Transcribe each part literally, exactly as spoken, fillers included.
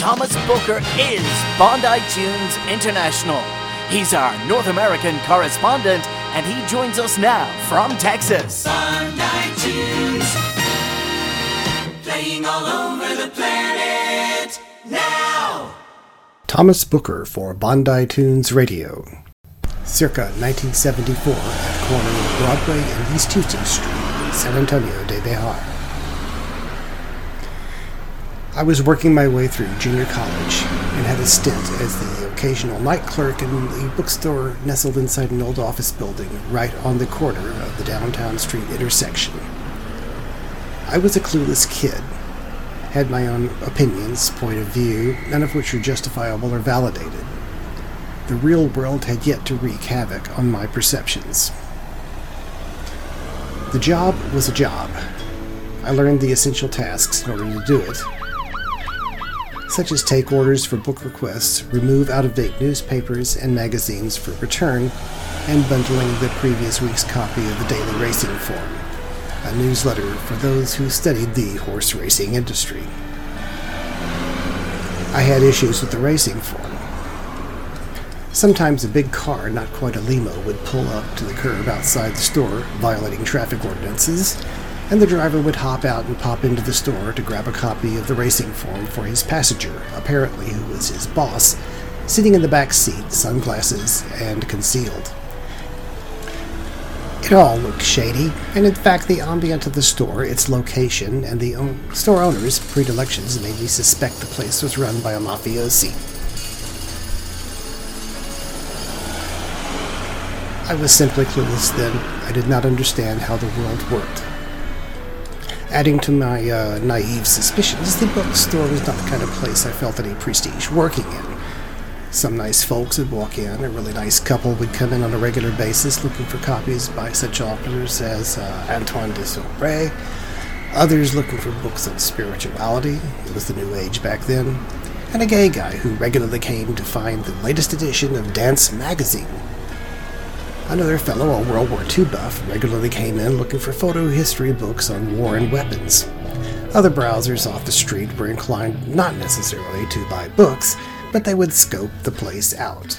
Thomas Booker is Bondi Tunes International. He's our North American correspondent, and he joins us now from Texas. Bondi Tunes, playing all over the planet now. Thomas Booker for Bondi Tunes Radio. Circa nineteen seventy-four, at the corner of Broadway and East Houston Street in San Antonio de Bejar. I was working my way through junior college and had a stint as the occasional night clerk in a bookstore nestled inside an old office building right on the corner of the downtown street intersection. I was a clueless kid, had my own opinions, point of view, none of which were justifiable or validated. The real world had yet to wreak havoc on my perceptions. The job was a job. I learned the essential tasks in order to do it, such as take orders for book requests, remove out-of-date newspapers and magazines for return, and bundling the previous week's copy of the Daily Racing Form, a newsletter for those who studied the horse racing industry. I had issues with the racing form. Sometimes a big car, not quite a limo, would pull up to the curb outside the store, violating traffic ordinances, and the driver would hop out and pop into the store to grab a copy of the racing form for his passenger, apparently who was his boss, sitting in the back seat, sunglasses, and concealed. It all looked shady, and in fact the ambient of the store, its location, and the own- store owner's predilections made me suspect the place was run by a mafiosi. I was simply clueless then. I did not understand how the world worked. Adding to my uh, naive suspicions, the bookstore was not the kind of place I felt any prestige working in. Some nice folks would walk in, a really nice couple would come in on a regular basis looking for copies by such authors as uh, Antoine de Saint-Exupéry, others looking for books on spirituality, it was the new age back then, and a gay guy who regularly came to find the latest edition of Dance Magazine. Another fellow, a World War Two buff, regularly came in looking for photo history books on war and weapons. Other browsers off the street were inclined not necessarily to buy books, but they would scope the place out.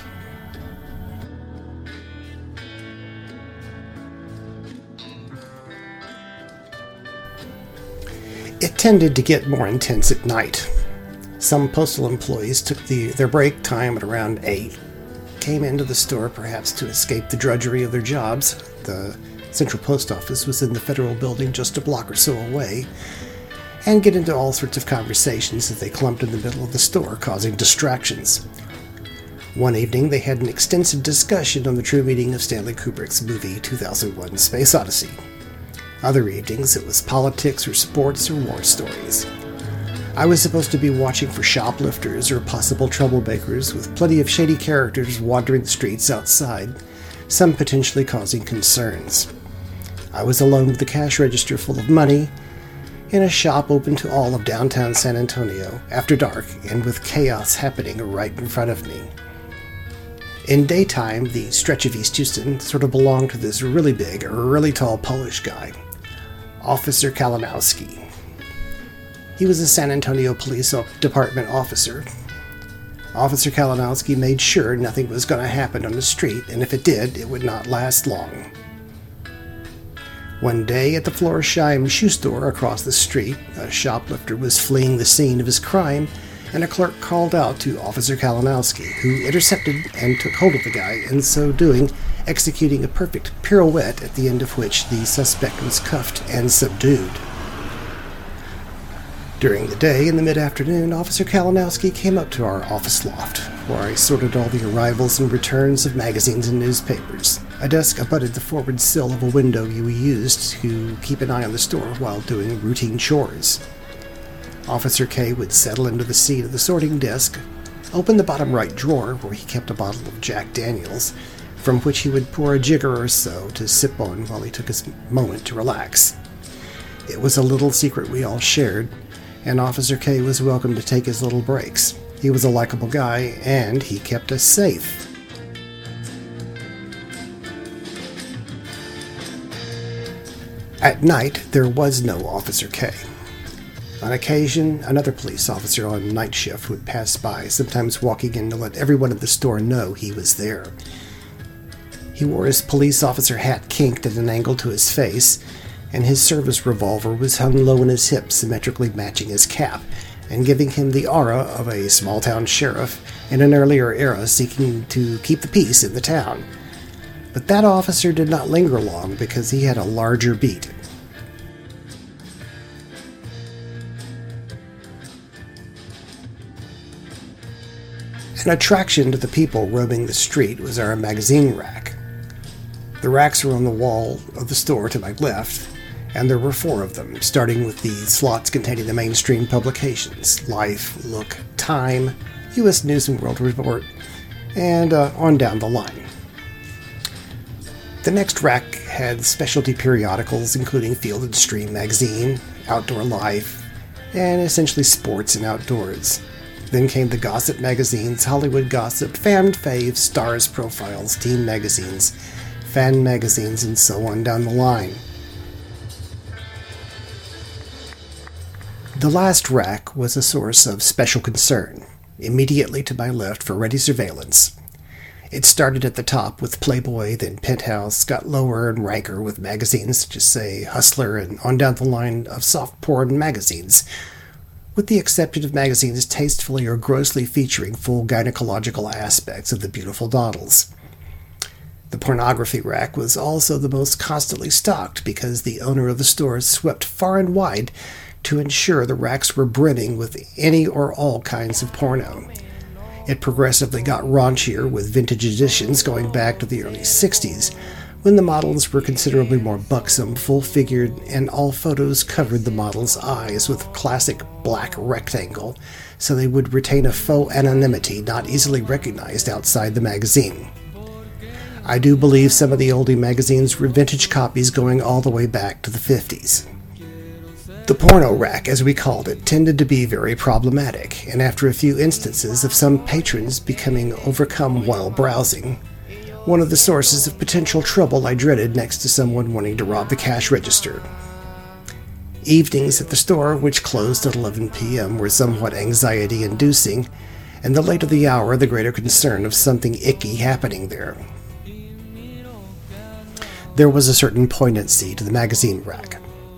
It tended to get more intense at night. Some postal employees took the, their break time at around eight, came into the store perhaps to escape the drudgery of their jobs. The central post office was in the federal building just a block or so away, and get into all sorts of conversations as they clumped in the middle of the store, causing distractions. One evening they had an extensive discussion on the true meaning of Stanley Kubrick's movie two thousand one: Space Odyssey. Other evenings it was politics or sports or war stories. I was supposed to be watching for shoplifters or possible troublemakers, with plenty of shady characters wandering the streets outside, some potentially causing concerns. I was alone with the cash register full of money, in a shop open to all of downtown San Antonio, after dark, and with chaos happening right in front of me. In daytime, the stretch of East Houston sort of belonged to this really big, really tall Polish guy, Officer Kalinowski. He was a San Antonio Police Department officer. Officer Kalinowski made sure nothing was going to happen on the street, and if it did, it would not last long. One day at the Florsheim shoe store across the street, a shoplifter was fleeing the scene of his crime, and a clerk called out to Officer Kalinowski, who intercepted and took hold of the guy, in so doing, executing a perfect pirouette at the end of which the suspect was cuffed and subdued. During the day, in the mid-afternoon, Officer Kalinowski came up to our office loft, where I sorted all the arrivals and returns of magazines and newspapers. A desk abutted the forward sill of a window we used to keep an eye on the store while doing routine chores. Officer K would settle into the seat of the sorting desk, open the bottom right drawer where he kept a bottle of Jack Daniels, from which he would pour a jigger or so to sip on while he took his moment to relax. It was a little secret we all shared, and Officer K was welcome to take his little breaks. He was a likable guy, and he kept us safe. At night, there was no Officer K. On occasion, another police officer on night shift would pass by, sometimes walking in to let everyone at the store know he was there. He wore his police officer hat kinked at an angle to his face, and his service revolver was hung low in his hip, symmetrically matching his cap, and giving him the aura of a small-town sheriff in an earlier era seeking to keep the peace in the town. But that officer did not linger long because he had a larger beat. An attraction to the people roaming the street was our magazine rack. The racks were on the wall of the store to my left, and there were four of them, starting with the slots containing the mainstream publications: Life, Look, Time, U S News and World Report, and uh, on down the line. The next rack had specialty periodicals including Field and Stream magazine, Outdoor Life, and essentially sports and outdoors. Then came the gossip magazines, Hollywood Gossip, Fan Faves, Stars Profiles, Teen magazines, fan magazines, and so on down the line. The last rack was a source of special concern, immediately to my left for ready surveillance. It started at the top with Playboy, then Penthouse, got lower and ranker with magazines such as, say, Hustler, and on down the line of soft porn magazines, with the exception of magazines tastefully or grossly featuring full gynecological aspects of the beautiful doddles. The pornography rack was also the most constantly stocked because the owner of the store swept far and wide to ensure the racks were brimming with any or all kinds of porno. It progressively got raunchier with vintage editions going back to the early sixties, when the models were considerably more buxom, full-figured, and all photos covered the model's eyes with classic black rectangle, so they would retain a faux anonymity not easily recognized outside the magazine. I do believe some of the oldie magazines were vintage copies going all the way back to the fifties. The porno rack, as we called it, tended to be very problematic, and after a few instances of some patrons becoming overcome while browsing, one of the sources of potential trouble I dreaded next to someone wanting to rob the cash register. Evenings at the store, which closed at eleven p.m., were somewhat anxiety-inducing, and the later the hour, the greater concern of something icky happening there. There was a certain poignancy to the magazine rack.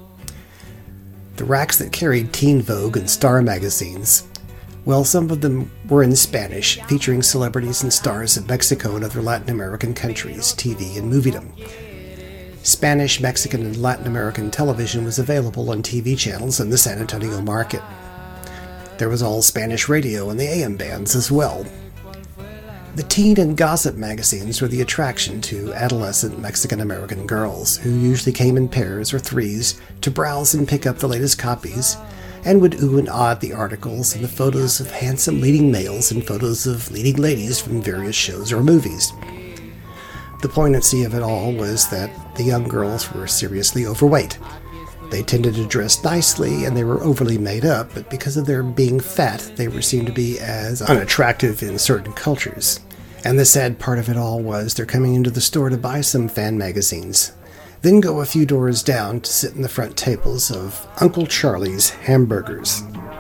The racks that carried Teen Vogue and Star magazines, well, some of them were in Spanish, featuring celebrities and stars of Mexico and other Latin American countries, T V and moviedom. Spanish, Mexican, and Latin American television was available on T V channels in the San Antonio market. There was all Spanish radio and the A M bands as well. The teen and gossip magazines were the attraction to adolescent Mexican-American girls, who usually came in pairs or threes to browse and pick up the latest copies, and would ooh and ah at the articles and the photos of handsome leading males and photos of leading ladies from various shows or movies. The poignancy of it all was that the young girls were seriously overweight. They tended to dress nicely, and they were overly made up, but because of their being fat, they were seen to be as unattractive in certain cultures. And the sad part of it all was they're coming into the store to buy some fan magazines, then go a few doors down to sit in the front tables of Uncle Charlie's Hamburgers.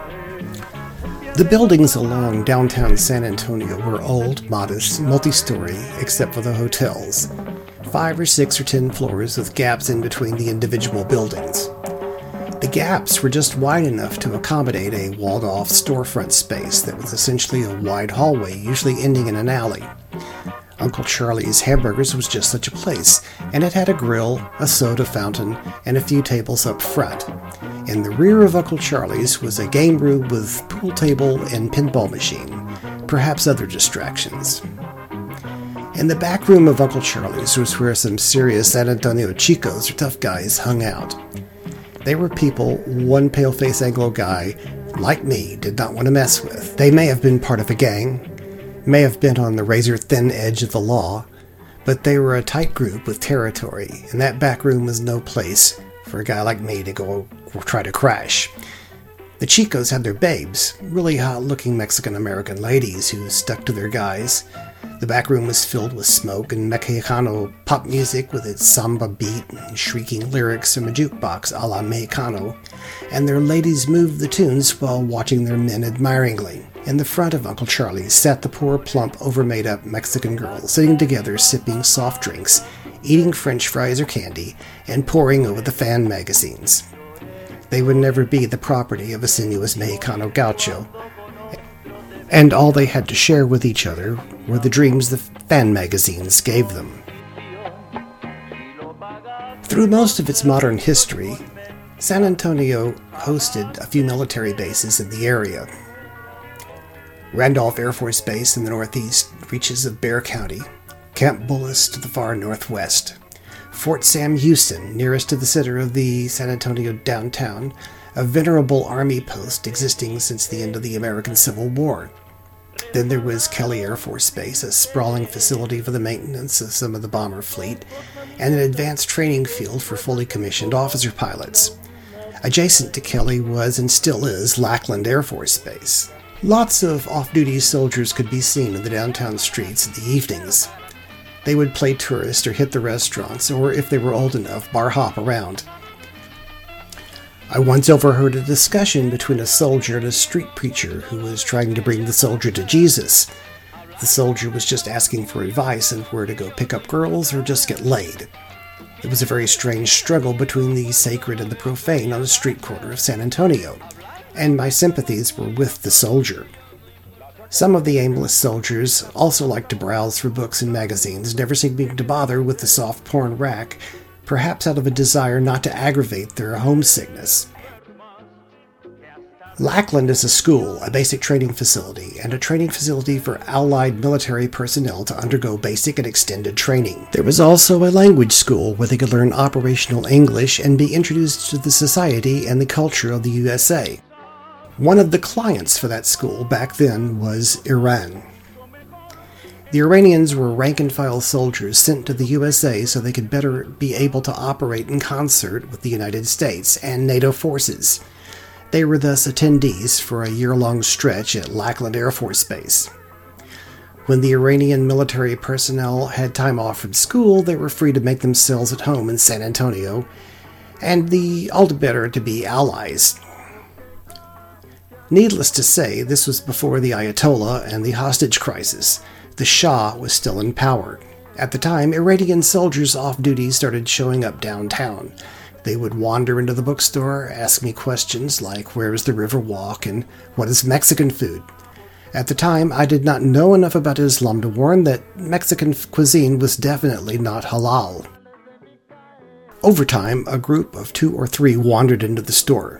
The buildings along downtown San Antonio were old, modest, multi-story, except for the hotels. Five or six or ten floors with gaps in between the individual buildings. The gaps were just wide enough to accommodate a walled-off storefront space that was essentially a wide hallway, usually ending in an alley. Uncle Charlie's Hamburgers was just such a place, and it had a grill, a soda fountain, and a few tables up front. In the rear of Uncle Charlie's was a game room with pool table and pinball machine, perhaps other distractions. In the back room of Uncle Charlie's was where some serious San Antonio chicos or tough guys hung out. They were people one pale-face Anglo guy, like me, did not want to mess with. They may have been part of a gang, may have been on the razor-thin edge of the law, but they were a tight group with territory, and that back room was no place for a guy like me to go try to crash. The chicos had their babes, really hot-looking Mexican-American ladies who stuck to their guys. The back room was filled with smoke and Mexicano pop music with its samba beat and shrieking lyrics from a jukebox a la Mexicano, and their ladies moved the tunes while watching their men admiringly. In the front of Uncle Charlie's sat the poor, plump, over-made-up Mexican girls, sitting together sipping soft drinks, eating French fries or candy, and poring over the fan magazines. They would never be the property of a sinuous Mexicano gaucho, and all they had to share with each other were the dreams the fan magazines gave them. Through most of its modern history, San Antonio hosted a few military bases in the area. Randolph Air Force Base in the northeast reaches of Bexar County, Camp Bullis to the far northwest, Fort Sam Houston, nearest to the center of the San Antonio downtown, a venerable army post existing since the end of the American Civil War. Then there was Kelly Air Force Base, a sprawling facility for the maintenance of some of the bomber fleet, and an advanced training field for fully commissioned officer pilots. Adjacent to Kelly was and still is Lackland Air Force Base. Lots of off-duty soldiers could be seen in the downtown streets in the evenings. They would play tourist or hit the restaurants, or if they were old enough, bar hop around. I once overheard a discussion between a soldier and a street preacher who was trying to bring the soldier to Jesus. The soldier was just asking for advice on where to go pick up girls or just get laid. It was a very strange struggle between the sacred and the profane on a street corner of San Antonio, and my sympathies were with the soldier. Some of the aimless soldiers also liked to browse through books and magazines, never seeming to bother with the soft porn rack, perhaps out of a desire not to aggravate their homesickness. Lackland is a school, a basic training facility, and a training facility for allied military personnel to undergo basic and extended training. There was also a language school where they could learn operational English and be introduced to the society and the culture of the U S A. One of the clients for that school back then was Iran. The Iranians were rank-and-file soldiers sent to the U S A so they could better be able to operate in concert with the United States and NATO forces. They were thus attendees for a year-long stretch at Lackland Air Force Base. When the Iranian military personnel had time off from school, they were free to make themselves at home in San Antonio, and the all the better to be allies. Needless to say, this was before the Ayatollah and the hostage crisis. The Shah was still in power. At the time, Iranian soldiers off duty started showing up downtown. They would wander into the bookstore, ask me questions like, where is the River Walk and what is Mexican food? At the time, I did not know enough about Islam to warn that Mexican cuisine was definitely not halal. Over time, a group of two or three wandered into the store.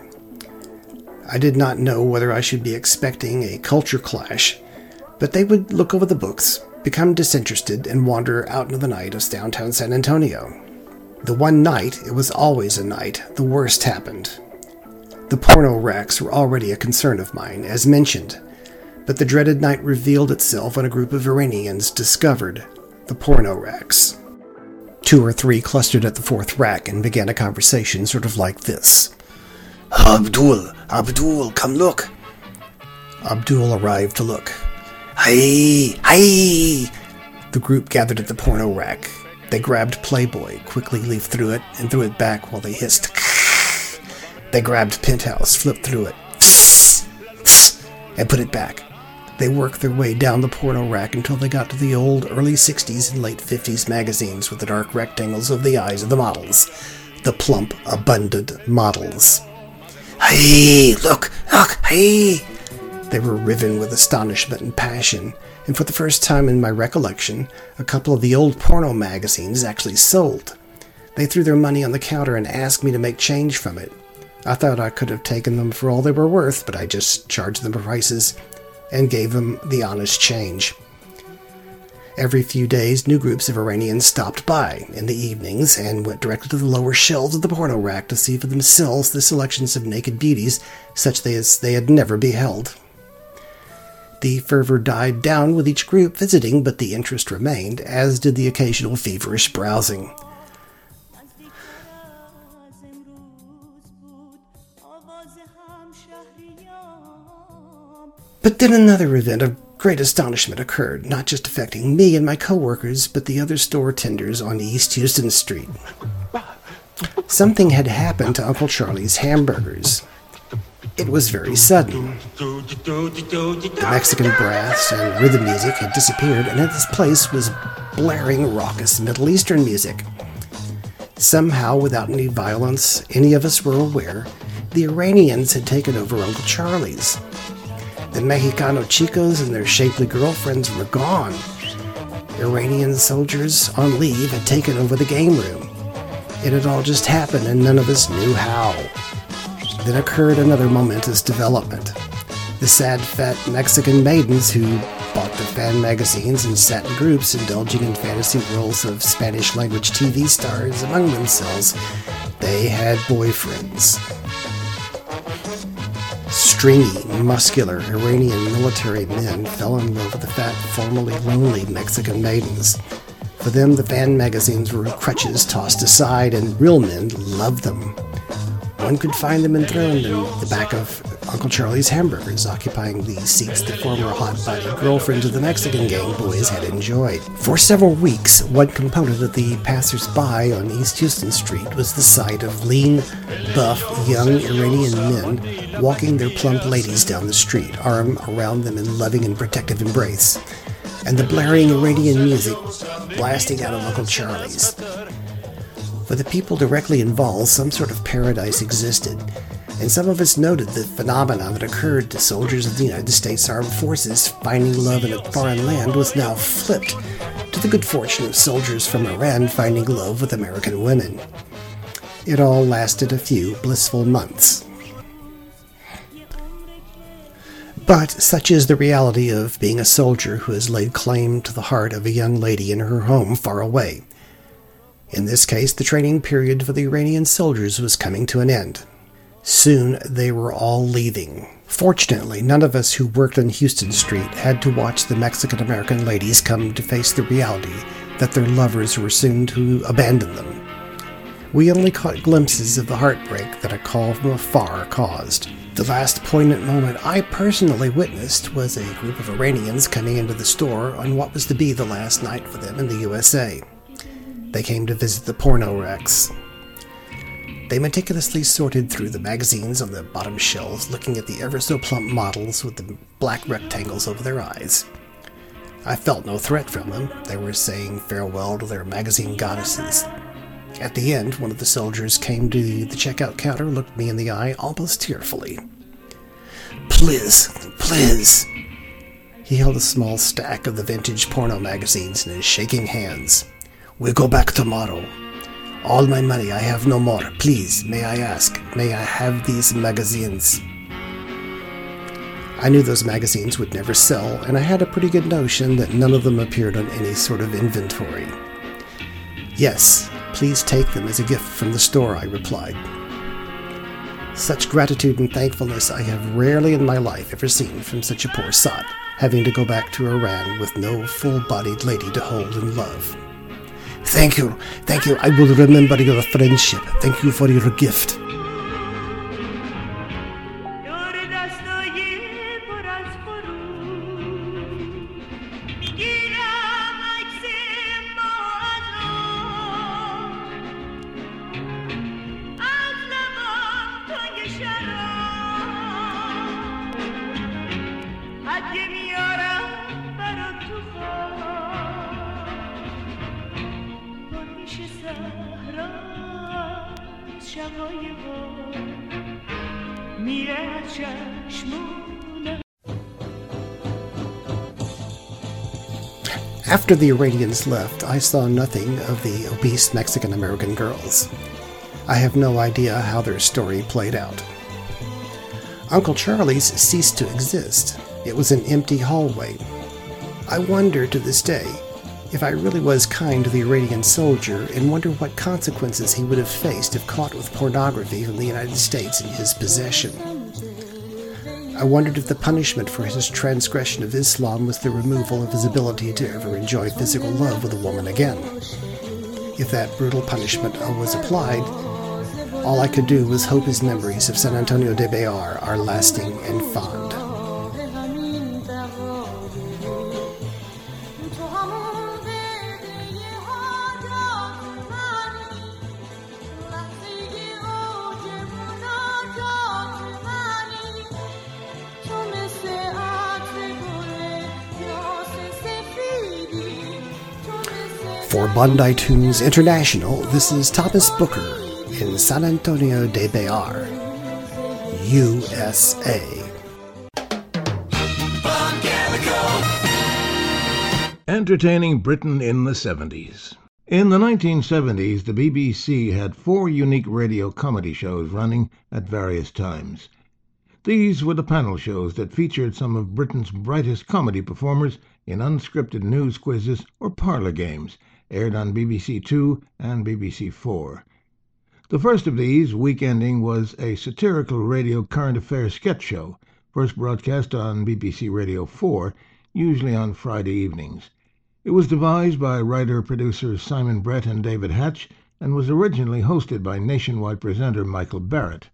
I did not know whether I should be expecting a culture clash, but they would look over the books, become disinterested, and wander out into the night of downtown San Antonio. The one night, it was always a night, the worst happened. The porno racks were already a concern of mine, as mentioned, but the dreaded night revealed itself when a group of Iranians discovered the porno racks. Two or three clustered at the fourth rack and began a conversation sort of like this. Abdul, Abdul, come look. Abdul arrived to look. Hey, hey! The group gathered at the porno rack. They grabbed Playboy, quickly leafed through it, and threw it back while they hissed. They grabbed Penthouse, flipped through it, and put it back. They worked their way down the porno rack until they got to the old early sixties and late fifties magazines with the dark rectangles of the eyes of the models. The plump, abundant models. Hey, look, look, hey! They were riven with astonishment and passion, and for the first time in my recollection, a couple of the old porno magazines actually sold. They threw their money on the counter and asked me to make change from it. I thought I could have taken them for all they were worth, but I just charged them prices and gave them the honest change. Every few days, new groups of Iranians stopped by in the evenings and went directly to the lower shelves of the porno rack to see for themselves the selections of naked beauties such as they had never beheld. The fervor died down with each group visiting, but the interest remained, as did the occasional feverish browsing. But then another event of great astonishment occurred, not just affecting me and my co-workers, but the other store tenders on East Houston Street. Something had happened to Uncle Charlie's hamburgers. It was very sudden. The Mexican brass and rhythm music had disappeared, and in its place was blaring, raucous Middle Eastern music. Somehow, without any violence any of us were aware, the Iranians had taken over Uncle Charlie's. The Mexicano chicos and their shapely girlfriends were gone. Iranian soldiers on leave had taken over the game room. It had all just happened, and none of us knew how. Then occurred another momentous development. The sad, fat Mexican maidens who bought the fan magazines and sat in groups indulging in fantasy worlds of Spanish-language T V stars among themselves. They had boyfriends. Stringy, muscular Iranian military men fell in love with the fat, formerly lonely Mexican maidens. For them, the fan magazines were crutches tossed aside, and real men loved them. One could find them enthroned in the back of Uncle Charlie's hamburgers, occupying the seats the former hot-bodied girlfriends of the Mexican gang boys had enjoyed. For several weeks, one component of the passers-by on East Houston Street was the sight of lean, buff, young Iranian men walking their plump ladies down the street, arm around them in loving and protective embrace, and the blaring Iranian music blasting out of Uncle Charlie's. For the people directly involved, some sort of paradise existed, and some of us noted the phenomenon that occurred to soldiers of the United States Armed Forces finding love in a foreign land was now flipped to the good fortune of soldiers from Iran finding love with American women. It all lasted a few blissful months. But such is the reality of being a soldier who has laid claim to the heart of a young lady in her home far away. In this case, the training period for the Iranian soldiers was coming to an end. Soon they were all leaving. Fortunately, none of us who worked on Houston Street had to watch the Mexican-American ladies come to face the reality that their lovers were soon to abandon them. We only caught glimpses of the heartbreak that a call from afar caused. The last poignant moment I personally witnessed was a group of Iranians coming into the store on what was to be the last night for them in the U S A. They came to visit the porno racks. They meticulously sorted through the magazines on the bottom shelves, looking at the ever-so-plump models with the black rectangles over their eyes. I felt no threat from them. They were saying farewell to their magazine goddesses. At the end, one of the soldiers came to the checkout counter, looked me in the eye almost tearfully. "Please, please." He held a small stack of the vintage porno magazines in his shaking hands. "We go back tomorrow. All my money, I have no more. Please, may I ask, may I have these magazines?" I knew those magazines would never sell, and I had a pretty good notion that none of them appeared on any sort of inventory. "Yes, please take them as a gift from the store," I replied. Such gratitude and thankfulness I have rarely in my life ever seen from such a poor sot, having to go back to Iran with no full-bodied lady to hold and love. "Thank you, thank you. I will remember your friendship. Thank you for your gift." After the Iranians left, I saw nothing of the obese Mexican-American girls. I have no idea how their story played out. Uncle Charlie's ceased to exist. It was an empty hallway. I wonder to this day if I really was kind to the Iranian soldier, and wonder what consequences he would have faced if caught with pornography from the United States in his possession. I wondered if the punishment for his transgression of Islam was the removal of his ability to ever enjoy physical love with a woman again. If that brutal punishment was applied, all I could do was hope his memories of San Antonio de Bayar are lasting and fond. For Bondi Tunes International, this is Thomas Booker in San Antonio de Bayar, U S A. Entertaining Britain in the seventies. In the nineteen seventies, the B B C had four unique radio comedy shows running at various times. These were the panel shows that featured some of Britain's brightest comedy performers in unscripted news quizzes or parlour games, aired on B B C Two and B B C Four. The first of these, Weekending, was a satirical radio current affairs sketch show, first broadcast on B B C Radio Four, usually on Friday evenings. It was devised by writer-producers Simon Brett and David Hatch and was originally hosted by nationwide presenter Michael Barrett.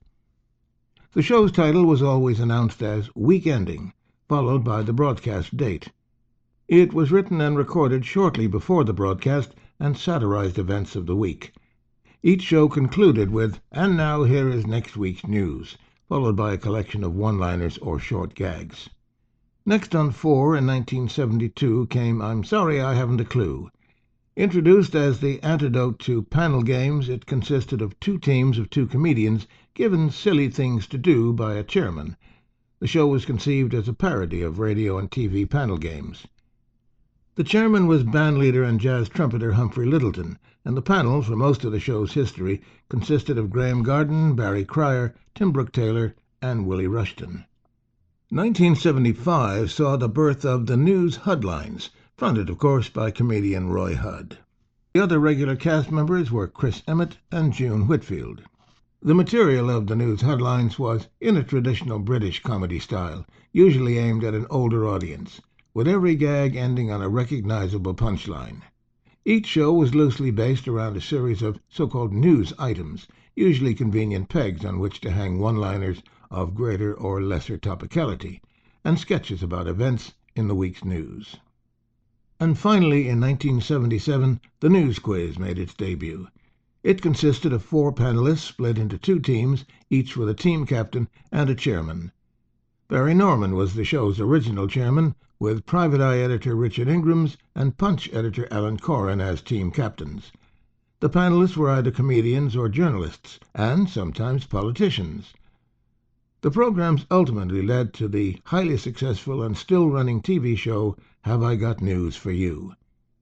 The show's title was always announced as Weekending, followed by the broadcast date. It was written and recorded shortly before the broadcast and satirized events of the week. Each show concluded with, "And now here is next week's news," followed by a collection of one-liners or short gags. Next on four in nineteen seventy-two came I'm Sorry I Haven't a Clue. Introduced as the antidote to panel games, it consisted of two teams of two comedians given silly things to do by a chairman. The show was conceived as a parody of radio and T V panel games. The chairman was bandleader and jazz trumpeter Humphrey Lyttelton, and the panel, for most of the show's history, consisted of Graham Garden, Barry Cryer, Tim Brooke-Taylor, and Willie Rushton. nineteen seventy-five saw the birth of the News Hudlines, fronted, of course, by comedian Roy Hudd. The other regular cast members were Chris Emmett and June Whitfield. The material of the News Hudlines was in a traditional British comedy style, usually aimed at an older audience, with every gag ending on a recognizable punchline. Each show was loosely based around a series of so-called news items, usually convenient pegs on which to hang one-liners of greater or lesser topicality, and sketches about events in the week's news. And finally, in nineteen seventy-seven, the News Quiz made its debut. It consisted of four panelists split into two teams, each with a team captain and a chairman. Barry Norman was the show's original chairman, with Private Eye editor Richard Ingrams and Punch editor Alan Coren as team captains. The panelists were either comedians or journalists, and sometimes politicians. The programs ultimately led to the highly successful and still-running T V show Have I Got News for You?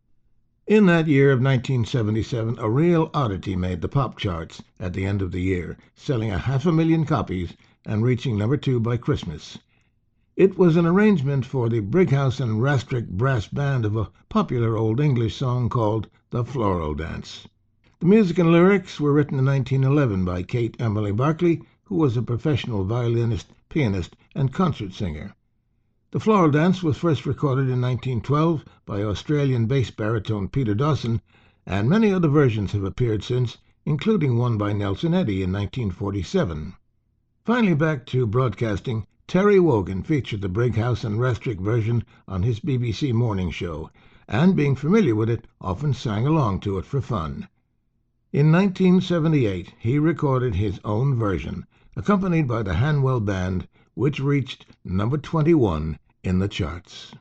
In that year of nineteen seventy-seven, a real oddity made the pop charts at the end of the year, selling a half a million copies and reaching number two by Christmas. It was an arrangement for the Brighouse and Rastrick brass band of a popular Old English song called The Floral Dance. The music and lyrics were written in nineteen eleven by Kate Emily Barclay, who was a professional violinist, pianist, and concert singer. The Floral Dance was first recorded in nineteen twelve by Australian bass baritone Peter Dawson, and many other versions have appeared since, including one by Nelson Eddy in nineteen forty-seven. Finally back to broadcasting, Terry Wogan featured the Brighouse and Rastrick version on his B B C morning show, and being familiar with it, often sang along to it for fun. In nineteen seventy-eight, he recorded his own version, accompanied by the Hanwell Band, which reached number twenty-one in the charts.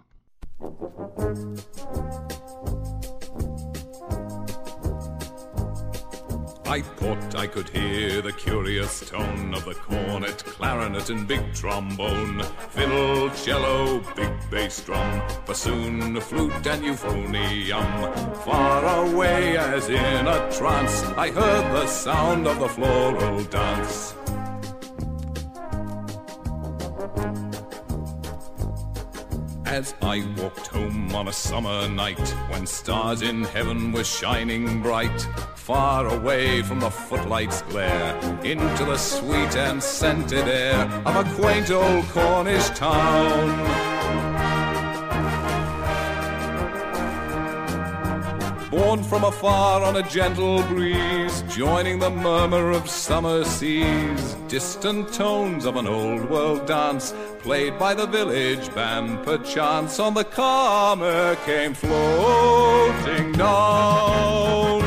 I thought I could hear the curious tone of the cornet, clarinet and big trombone, fiddle, cello, big bass drum, bassoon, flute and euphonium. Far away as in a trance, I heard the sound of the floral dance. As I walked home on a summer night, when stars in heaven were shining bright, far away from the footlights' glare, into the sweet and scented air of a quaint old Cornish town. Borne from afar on a gentle breeze, joining the murmur of summer seas, distant tones of an old world dance, played by the village band, perchance on the calm air came floating down.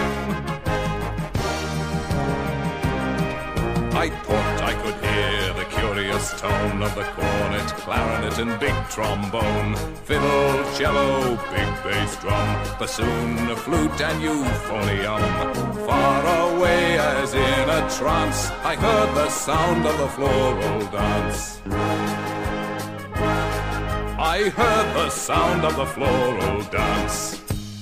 I thought I could hear the curious curious tone of the cornet, clarinet, and big trombone, fiddle, cello, big bass drum, bassoon, flute, and euphonium. Far away as in a trance, I heard the sound of the floral dance. I heard the sound of the floral dance.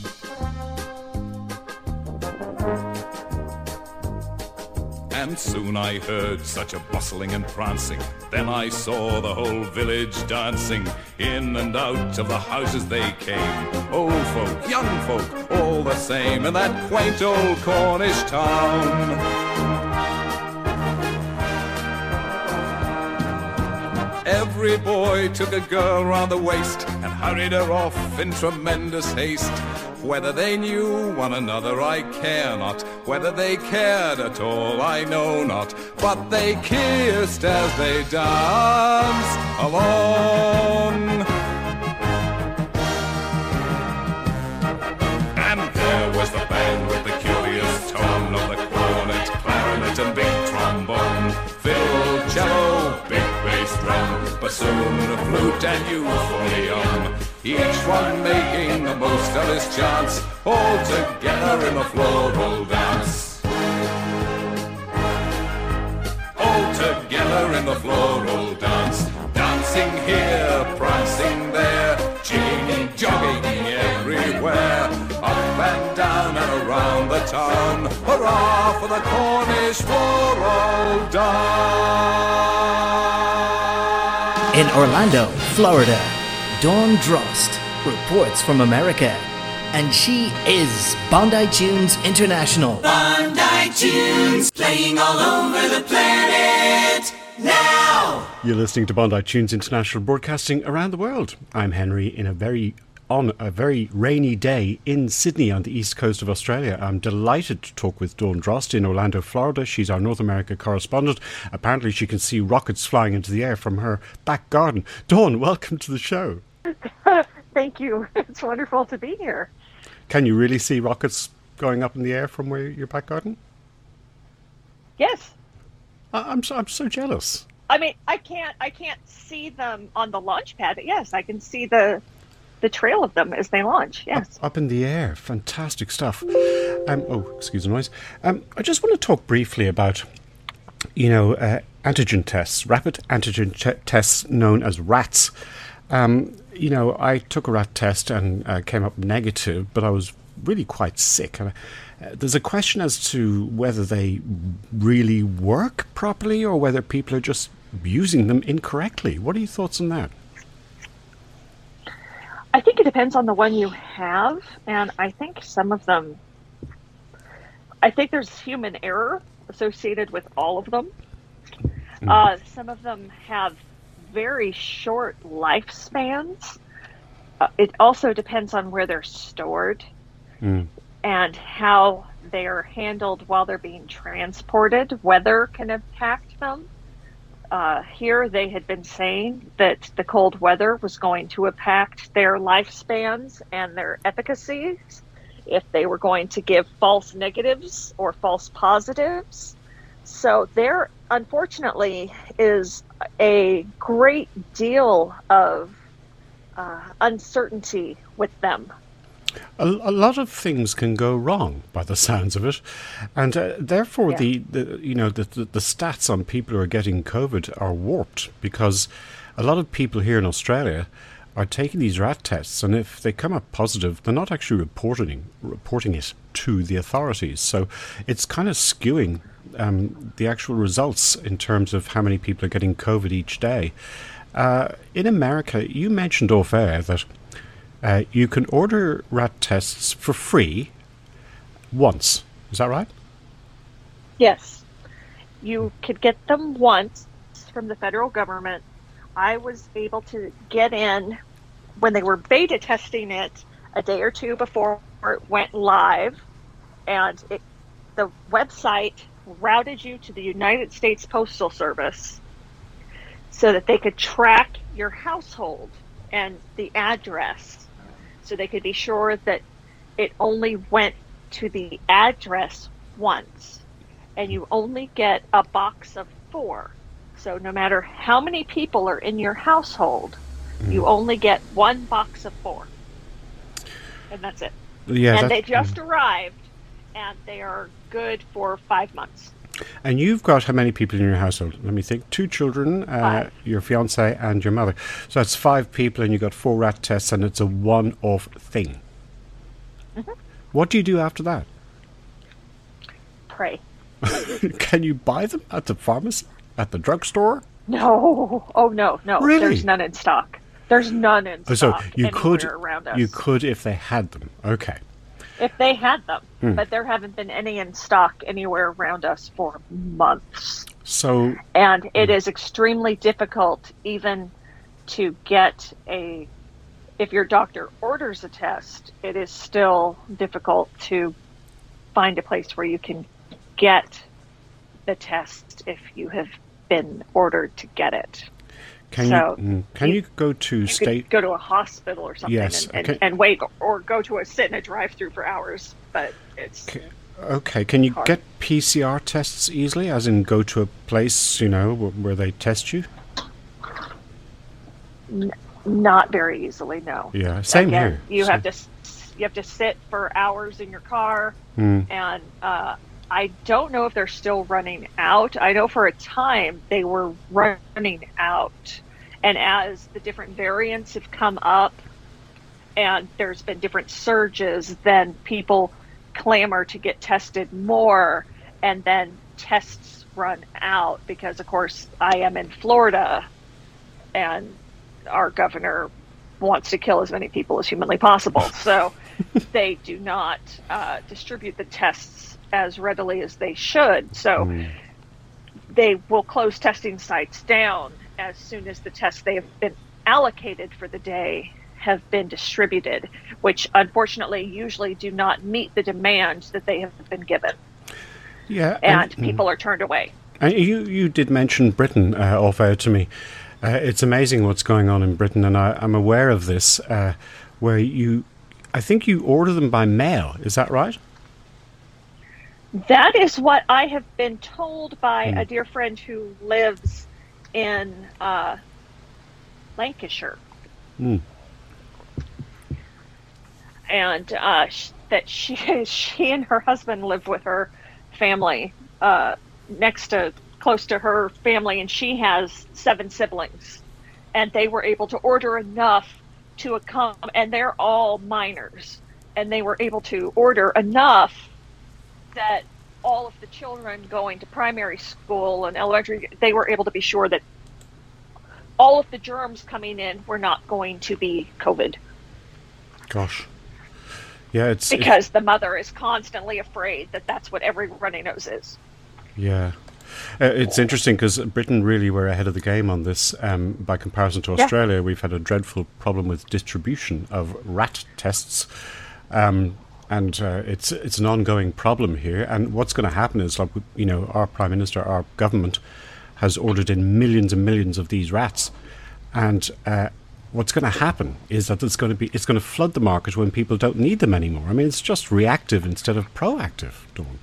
And soon I heard such a bustling and prancing. Then I saw the whole village dancing. In and out of the houses they came, old folk, young folk, all the same, in that quaint old Cornish town. Every boy took a girl round the waist and hurried her off in tremendous haste. Whether they knew one another I care not, whether they cared at all I know not, but they kissed as they danced along. And there was the band with the curious tone of the cornet, clarinet, and big trombone, fiddle, cello, big bass drum, bassoon, flute, and euphonium. Each one making the most of his chance, all together in a floral dance. All together in the floral dance, dancing here, prancing there, jigging, jogging everywhere, up and down and around the town. Hurrah for the Cornish floral dance! In Orlando, Florida, Dawn Drost reports from America, and she is Bondi Tunes International. Bondi Tunes, playing all over the planet now. You're listening to Bondi Tunes International, broadcasting around the world. I'm Henry in a very on a very rainy day in Sydney on the east coast of Australia. I'm delighted to talk with Dawn Drost in Orlando, Florida. She's our North America correspondent. Apparently she can see rockets flying into the air from her back garden. Dawn, welcome to the show. Thank you. It's wonderful to be here. Can you really see rockets going up in the air from where your back garden? Yes. I- I'm so, I'm so jealous. I mean, I can't I can't see them on the launch pad, but yes, I can see the the trail of them as they launch. Yes. Up, up in the air. Fantastic stuff. Um, oh, excuse the noise. Um, I just want to talk briefly about, you know, uh, antigen tests, rapid antigen ch- tests known as RATs. Um, you know, I took a rat test and uh, came up negative, but I was really quite sick. And, uh, there's a question as to whether they really work properly or whether people are just using them incorrectly. What are your thoughts on that? I think it depends on the one you have, and I think some of them, I think there's human error associated with all of them. Mm. Uh, some of them have very short lifespans. Uh, it also depends on where they're stored mm. and how they're handled while they're being transported. Weather can impact them. Uh, here they had been saying that the cold weather was going to impact their lifespans and their efficacies if they were going to give false negatives or false positives. So there, unfortunately, is a great deal of uh, uncertainty with them. A, a lot of things can go wrong, by the sounds of it, and uh, therefore yeah. the, the you know the, the the stats on people who are getting COVID are warped, because a lot of people here in Australia are taking these rat tests, and if they come up positive, they're not actually reporting reporting it to the authorities. So it's kind of skewing um, the actual results in terms of how many people are getting COVID each day. Uh, in America, you mentioned off air that Uh, you can order rat tests for free once. Is that right? Yes. You could get them once from the federal government. I was able to get in when they were beta testing it a day or two before it went live. And it, the website routed you to the United States Postal Service so that they could track your household and the address, so they could be sure that it only went to the address once, and you only get a box of four. So no matter how many people are in your household, mm. you only get one box of four. And that's it. Yeah, and they just mm. arrived, and they are good for five months. And you've got how many people in your household? Let me think. Two children, uh, your fiancé, and your mother. So that's five people, and you got four rat tests, and it's a one-off thing. Mm-hmm. What do you do after that? Pray. Can you buy them at the pharmacy? At the drugstore? No. Oh, no, no. Really? There's none in stock. There's none in oh, stock so you anywhere could, around us. You could if they had them. Okay. If they had them. Hmm. But there haven't been any in stock anywhere around us for months. So, and it hmm. is extremely difficult even to get a... If your doctor orders a test, it is still difficult to find a place where you can get the test if you have been ordered to get it. Can so you can you, you go to you state? Could go to a hospital or something yes, and, and, okay. and wait, or go to a sit in a drive-through for hours. But it's okay. okay. Can you hard. get P C R tests easily? As in, go to a place you know where, where they test you? N- not very easily, no. Yeah, same Again, here. You same. have to you have to sit for hours in your car, mm. and. Uh, I don't know if they're still running out. I know for a time they were running out. And as the different variants have come up and there's been different surges, then people clamor to get tested more, and then tests run out because, of course, I am in Florida and our governor wants to kill as many people as humanly possible. So they do not uh, distribute the tests as readily as they should. So mm. they will close testing sites down as soon as the tests they have been allocated for the day have been distributed, which unfortunately usually do not meet the demand that they have been given. Yeah, and, and people mm. are turned away. And you, you did mention Britain uh, off air to me. Uh, it's amazing what's going on in Britain, and I, I'm aware of this, uh, where you, I think you order them by mail. Is that right? That is what I have been told by mm. a dear friend who lives in uh, Lancashire. Mm. And uh, sh- that she she and her husband live with her family uh, next to, close to her family, and she has seven siblings. And they were able to order enough to accommodate, and they're all minors, and they were able to order enough that all of the children going to primary school and elementary, they were able to be sure that all of the germs coming in were not going to be COVID. Gosh. Yeah, it's... Because it's, the mother is constantly afraid that that's what every runny nose is. Yeah. Uh, it's interesting because Britain really were ahead of the game on this. Um, by comparison to Australia, yeah. we've had a dreadful problem with distribution of rat tests. Um And uh, it's it's an ongoing problem here. And what's going to happen is, like, you know, our Prime Minister, our government, has ordered in millions and millions of these rats. And uh, what's going to happen is that it's going to be it's going to flood the market when people don't need them anymore. I mean, it's just reactive instead of proactive, Dawn.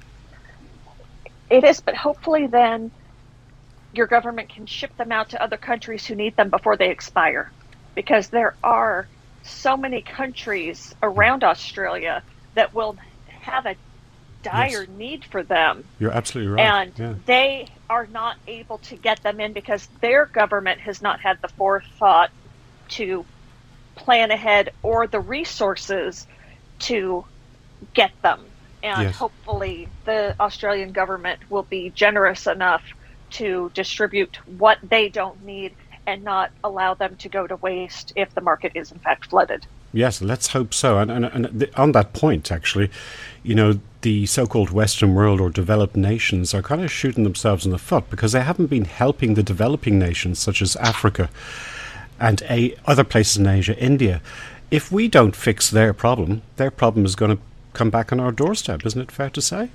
It is, but hopefully then your government can ship them out to other countries who need them before they expire. Because there are so many countries around Australia that will have a dire yes. need for them. You're absolutely right. And yeah. they are not able to get them in because their government has not had the forethought to plan ahead or the resources to get them. And yes. hopefully the Australian government will be generous enough to distribute what they don't need and not allow them to go to waste if the market is in fact flooded. Yes, let's hope so. And, and, and th- on that point, actually, you know, the so-called Western world or developed nations are kind of shooting themselves in the foot because they haven't been helping the developing nations such as Africa and a, other places in Asia, India. If we don't fix their problem, their problem is going to come back on our doorstep. Isn't it fair to say?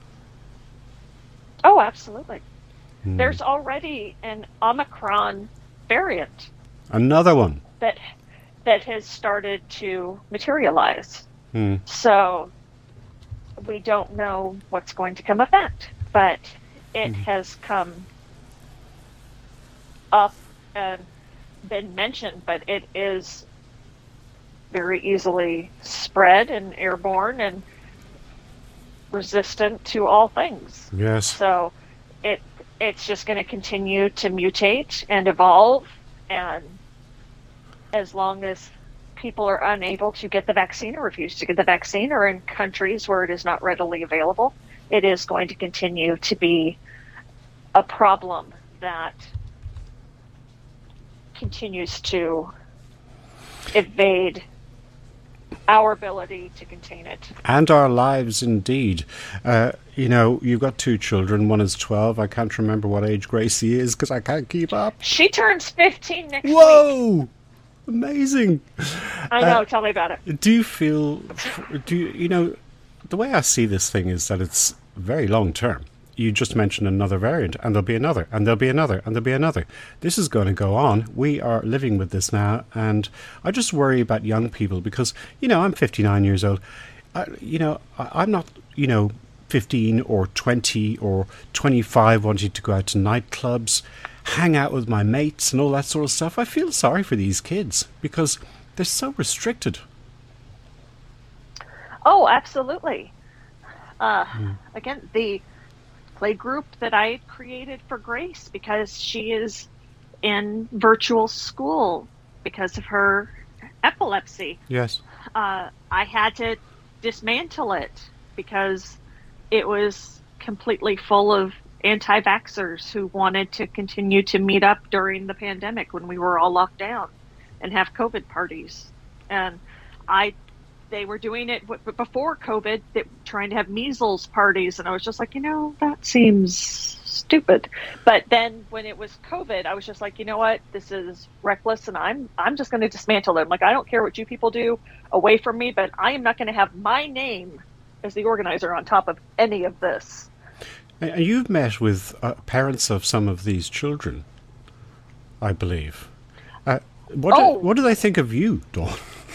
Oh, absolutely. Hmm. There's already an Omicron variant. Another one. That that has started to materialize. Hmm. So we don't know what's going to come of that, but it hmm. has come up and been mentioned, but it is very easily spread and airborne and resistant to all things. Yes. So it it's just going to continue to mutate and evolve, and as long as people are unable to get the vaccine or refuse to get the vaccine, or in countries where it is not readily available, it is going to continue to be a problem that continues to evade our ability to contain it. And our lives, indeed. Uh, you know, you've got two children. One is twelve. I can't remember what age Gracie is because I can't keep up. She turns fifteen next Whoa! week. Amazing. I know, Uh, tell me about it. Do you feel, do you, you know, the way I see this thing is that it's very long term. You just mentioned another variant, and there'll be another, and there'll be another, and there'll be another. This is going to go on. We are living with this now, and I just worry about young people because, you know, I'm fifty-nine years old. I, you know, I, I'm not, you know, fifteen or twenty or twenty-five wanting to go out to nightclubs, hang out with my mates and all that sort of stuff. I feel sorry for these kids because they're so restricted. Oh, absolutely. Uh, Again, the play group that I created for Grace, because she is in virtual school because of her epilepsy. Yes. Uh, I had to dismantle it because it was completely full of anti-vaxxers who wanted to continue to meet up during the pandemic when we were all locked down and have COVID parties. And I, they were doing it w- before COVID, they were trying to have measles parties. And I was just like, you know, that seems stupid. But then when it was COVID, I was just like, you know what, this is reckless, and I'm, I'm just going to dismantle it. I'm like, I don't care what you people do away from me, but I am not going to have my name as the organizer on top of any of this. And you've met with uh, parents of some of these children, I believe. Uh, what, Oh. do, what do they think of you, Dawn?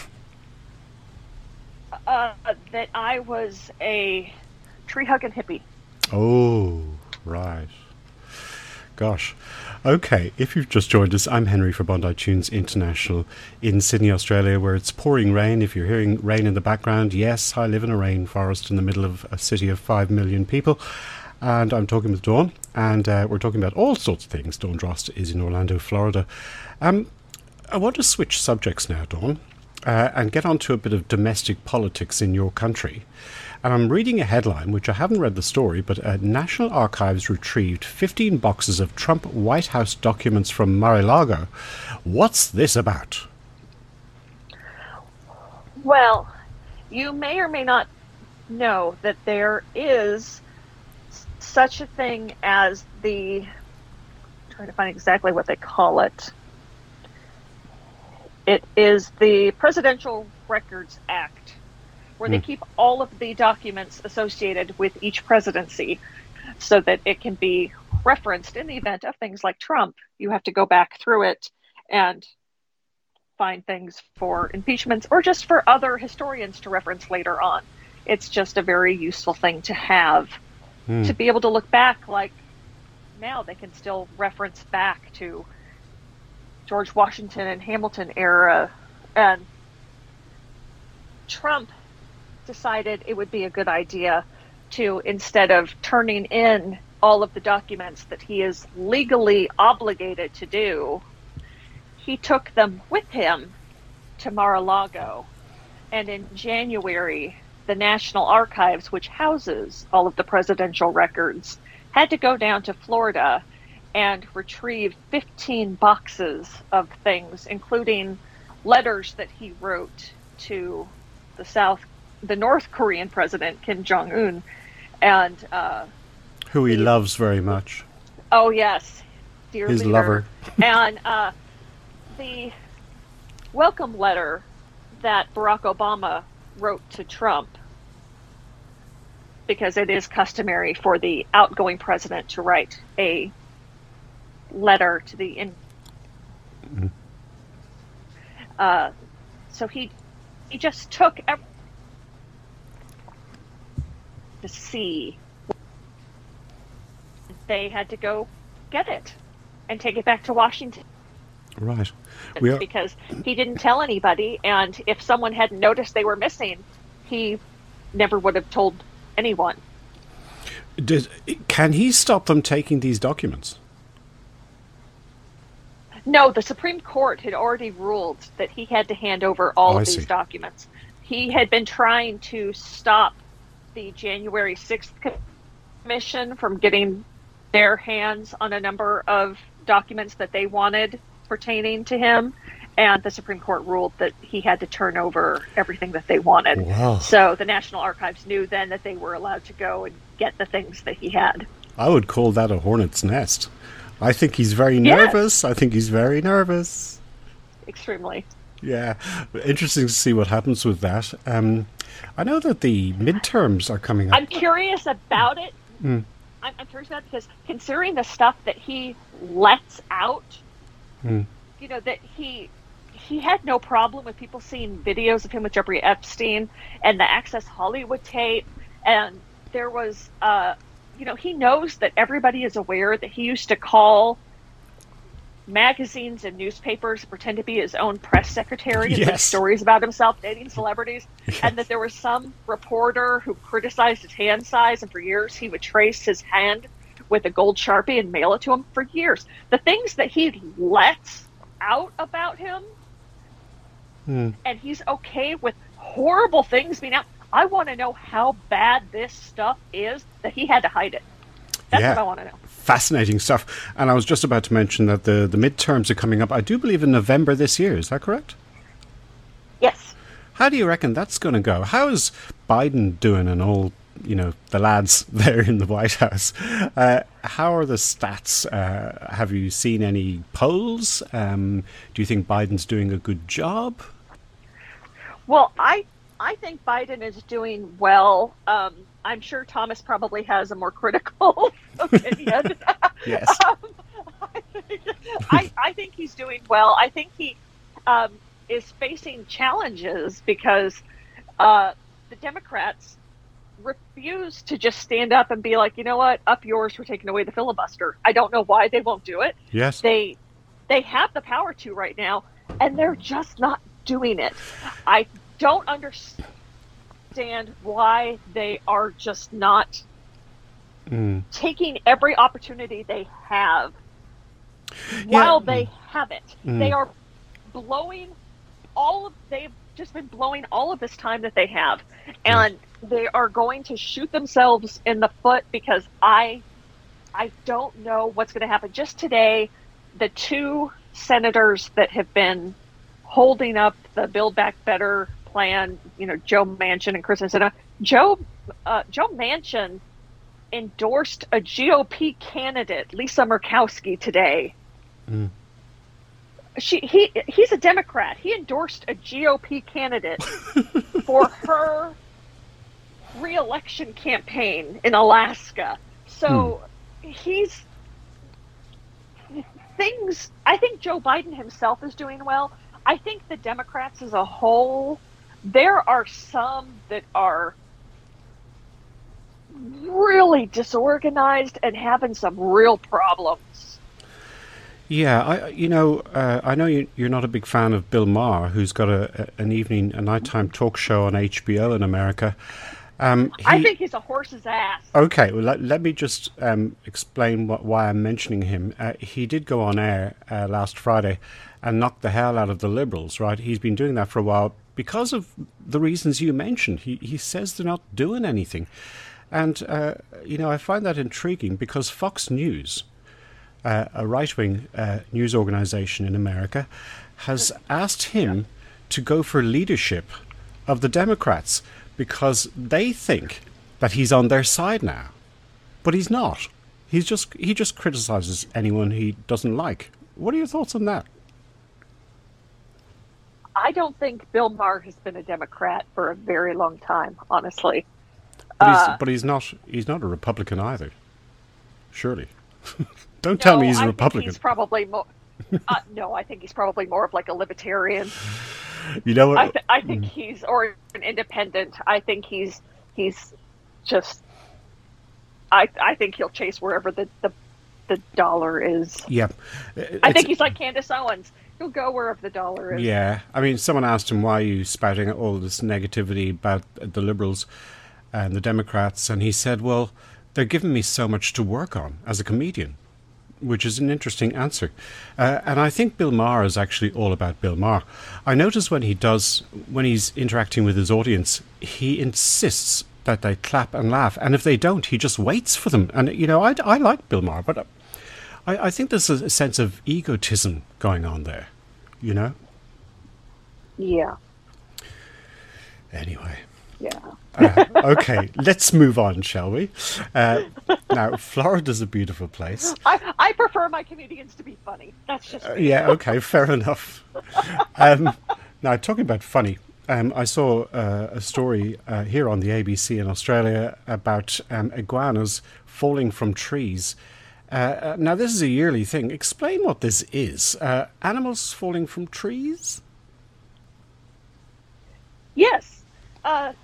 Uh, that I was a tree-hugging hippie. Oh, right. Gosh. Okay, if you've just joined us, I'm Henry for Bondi Tunes International in Sydney, Australia, where it's pouring rain. If you're hearing rain in the background, yes, I live in a rainforest in the middle of a city of five million people. And I'm talking with Dawn, and uh, we're talking about all sorts of things. Dawn Drost is in Orlando, Florida. Um, I want to switch subjects now, Dawn, uh, and get on to a bit of domestic politics in your country. And I'm reading a headline, which I haven't read the story, but uh, National Archives retrieved fifteen boxes of Trump White House documents from Mar-a-Lago. What's this about? Well, you may or may not know that there is such a thing as the, I'm trying to find exactly what they call it. It is the Presidential Records Act, where they keep all of the documents associated with each presidency so that it can be referenced in the event of things like Trump. You have to go back through it and find things for impeachments or just for other historians to reference later on. It's just a very useful thing to have. Hmm. To be able to look back, like now they can still reference back to George Washington and Hamilton era. And Trump decided it would be a good idea to, instead of turning in all of the documents that he is legally obligated to do, he took them with him to Mar-a-Lago. And in January, the National Archives, which houses all of the presidential records, had to go down to Florida and retrieve fifteen boxes of things, including letters that he wrote to the South, the North Korean president, Kim Jong-un. And, uh, Who he loves very much. oh yes, dear His leader. lover. And uh, the welcome letter that Barack Obama wrote to Trump, because it is customary for the outgoing president to write a letter to the in. Mm-hmm. Uh, so he he just took every to see. They had to go get it. and take it back to Washington. Right. We are... Because he didn't tell anybody, and if someone hadn't noticed they were missing, he never would have told anyone. Did, can he stop them taking these documents? No, the Supreme Court had already ruled that he had to hand over all Oh, I of these see. documents. He had been trying to stop the January sixth Commission from getting their hands on a number of documents that they wanted pertaining to him, and the Supreme Court ruled that he had to turn over everything that they wanted. Wow. So the National Archives knew then that they were allowed to go and get the things that he had. I would call that a hornet's nest. I think he's very Yes. nervous. I think he's very nervous. Extremely. Yeah, interesting to see what happens with that. Um, I know that the midterms are coming up. I'm curious about it. Mm. I'm, I'm curious about it because considering the stuff that he lets out, Mm. you know, that he he had no problem with people seeing videos of him with Jeffrey Epstein and the Access Hollywood tape. And there was, uh, you know, he knows that everybody is aware that he used to call magazines and newspapers, pretend to be his own press secretary, and Yes. make stories about himself dating celebrities, Yes. and that there was some reporter who criticized his hand size, and for years he would trace his hand with a gold Sharpie and mail it to him for years. The things that he lets out about him, Hmm. and he's okay with horrible things being out. I want to know how bad this stuff is that he had to hide it. That's Yeah. what I want to know. Fascinating stuff. And I was just about to mention that the, the midterms are coming up, I do believe, in November this year. Is that correct? Yes. How do you reckon that's going to go? How is Biden doing and all, you know, the lads there in the White House? Uh, how are the stats? Uh, have you seen any polls? Um, do you think Biden's doing a good job? Well, I I think Biden is doing well. Um, I'm sure Thomas probably has a more critical opinion. Yes. um, I, think, I, I think he's doing well. I think he um, is facing challenges because uh, the Democrats refuse to just stand up and be like, you know what, up yours for taking away the filibuster. I don't know why they won't do it. Yes. They they have the power to right now, and they're just not doing it. I don't understand why they are just not Mm. taking every opportunity they have while Yeah. they have it. Mm. They are blowing all of, they've just been blowing all of this time that they have. And they are going to shoot themselves in the foot because I, I don't know what's going to happen. Just today, the two senators that have been holding up the Build Back Better plan, you know, Joe Manchin and Kristen Sinema, Joe, uh, Joe Manchin endorsed a G O P candidate, Lisa Murkowski, today. Mm. She he he's a Democrat. He endorsed a G O P candidate for her re-election campaign in Alaska. So hmm. he's things. I think Joe Biden himself is doing well. I think the Democrats as a whole, there are some that are really disorganized and having some real problems. Yeah, I you know uh, I know you, you're not a big fan of Bill Maher, who's got a, a an evening, a nighttime talk show on H B O in America. Um, he, I think he's a horse's ass. Okay, well let, let me just um, explain what, why I'm mentioning him. Uh, he did go on air uh, last Friday and knock the hell out of the Liberals. Right, he's been doing that for a while because of the reasons you mentioned. He he says they're not doing anything. And, uh, you know, I find that intriguing because Fox News, uh, a right-wing uh, news organization in America, has asked him to go for leadership of the Democrats because they think that he's on their side now. But he's not. He's just he just criticizes anyone he doesn't like. What are your thoughts on that? I don't think Bill Maher has been a Democrat for a very long time, honestly. But he's, Uh, but he's not. He's not a Republican either. Surely, don't tell me he's a I Republican. Think he's probably more. Uh, no, I think he's probably more of like a libertarian. You know what? I, th- I think he's or an independent. I think he's he's just. I I think he'll chase wherever the the the dollar is. Yeah. I think he's like Candace Owens. He'll go wherever the dollar is. Yeah. I mean, someone asked him, why are you spouting all this negativity about the Liberals and the Democrats? And he said, well, they're giving me so much to work on as a comedian, which is an interesting answer. Uh, and I think Bill Maher is actually all about Bill Maher. I notice when he does, when he's interacting with his audience, he insists that they clap and laugh. And if they don't, he just waits for them. And, you know, I, I like Bill Maher, but I, I think there's a sense of egotism going on there, you know? Yeah. Anyway. Yeah. uh, okay, let's move on, shall we? Uh, now, Florida's a beautiful place. I, I prefer my comedians to be funny. That's just Uh, yeah, okay, fair enough. Um, now, talking about funny, um, I saw uh, a story uh, here on the A B C in Australia about um, iguanas falling from trees. Uh, uh, now, this is a yearly thing. Explain what this is. Uh, animals falling from trees? Yes. Uh,